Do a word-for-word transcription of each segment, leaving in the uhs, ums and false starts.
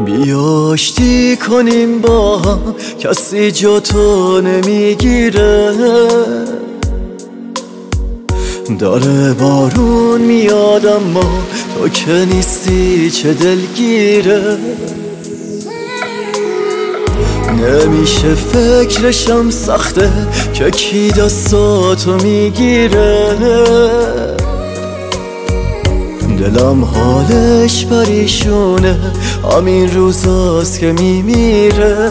بیا آشتی کنیم با هم، کسی جا تو نمیگیره. داره بارون میاد اما تو که نیستی چه دلگیره. نمیشه فکرشم سخته که کی دستاتو میگیره. دلم حالش پریشونه، همین روزاست که میمیره.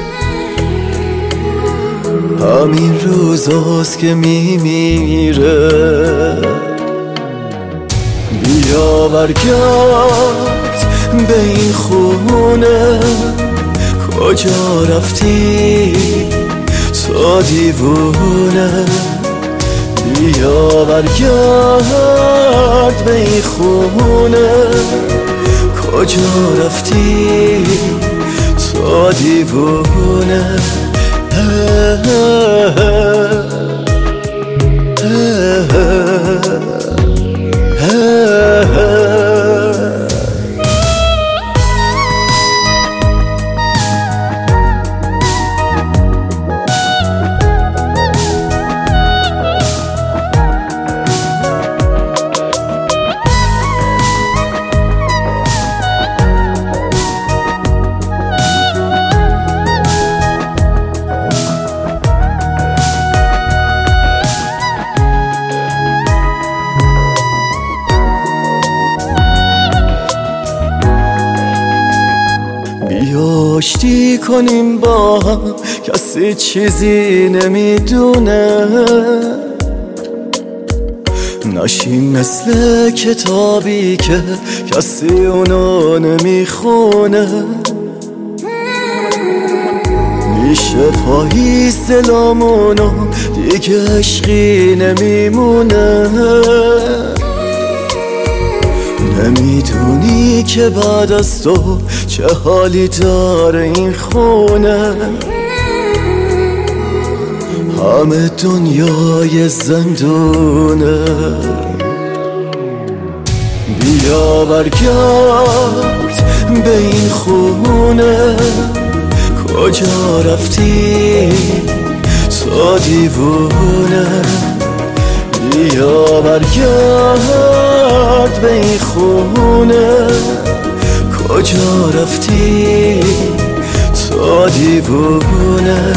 همین روزاست که میمیره. بیا برگرد به این خونه، کجا رفتی تو دیوونه. بیا برگرد به این خونه، کجا رفتی تو دیوونه. بیا آشتی کنیم با هم، کسی چیزی نمیدونه. نشیم مثل کتابی که کسی اونو نمیخونه. میشه پاییز دلامونو دیگه عشقی نمیمونه. نمیدونی که بعد از تو چه حالی داره این خونه. همه دنیای زندونه. بیا برگرد به این خونه، کجا رفتی تو دیوونه. بیا برگرد به این خونه، کجا رفتی تو دیوونه.